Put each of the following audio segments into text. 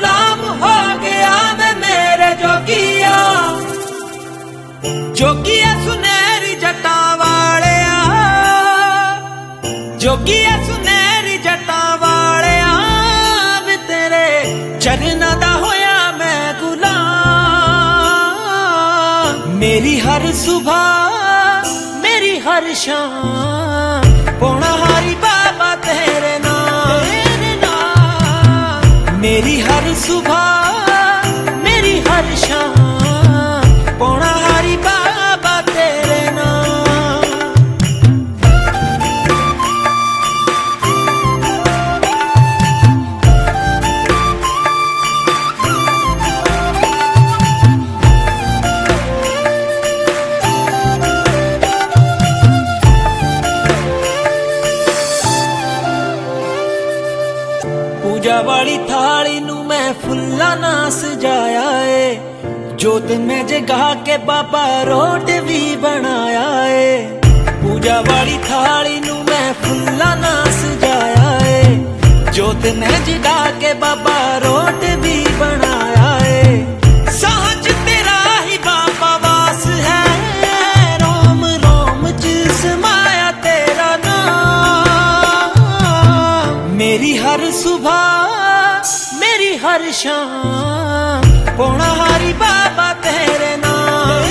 गुलाम हो गया मैं मेरे जोगिया, जोगिया सुनहरी जटा वालिया, जोगिया सुनहरी जटा वालिया वे तेरे चरना दा होया मैं गुलाम। मेरी हर सुबह मेरी हर शाम पौना हारी बाबा तेरे नाम, मेरी हर सुबह मेरी हर शाम पौना हारी बाबा तेरे नाम। पूजा वाली थाली नू मैं फुल्ला ना सजाया है, जोत में जगा के बाबा रोट भी बनाया है। पूजा वाली थाली नू मैं फुल्ला ना सजाया है, जोत में जगा के बाबा रोट भी बनाया है। सहज तेरा ही बाबा वास है, रोम रोम च समाया तेरा नाम। मेरी हर सुबह मेरी हर शाम पौना हारी बाबा तेरे नाम,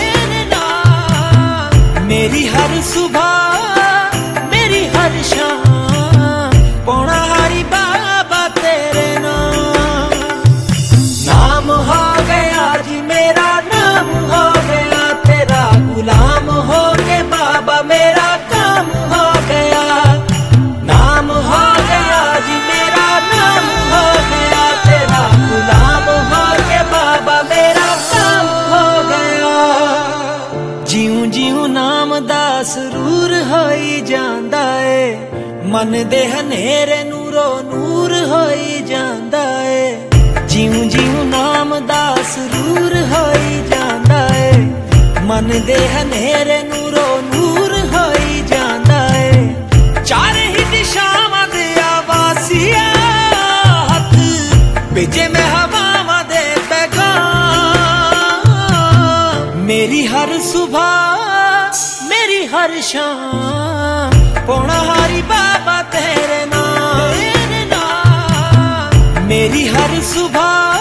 मेरी हर सुबह मेरी हर शाम पौना हारी बाबा तेरे नाम। नाम हो गया जी मेरा, नाम हो गया तेरा, गुलाम हो के बाबा मेरा काम हो गया। नाम हो गया जी मेरा, नाम हो गया तेरा, गुलाम हो के बाबा मेरा काम हो गया। जिऊं जिऊं नाम दा सुरूर होई जांदा है, मन दे हनेरे नूरो नूर होई जांदा है। जिऊं जिऊं नाम दा सुरूर होई जांदा है, मन दे हनेरे नूरो नूर होई जांदा है। चारे ही दिशावां दे आवासिया हथ भेजे मैं हवावां दे पैगाम। मेरी हर सुबह मेरी हर शाम पौना हारी बाबा तेरे नाम, मेरी हर सुबह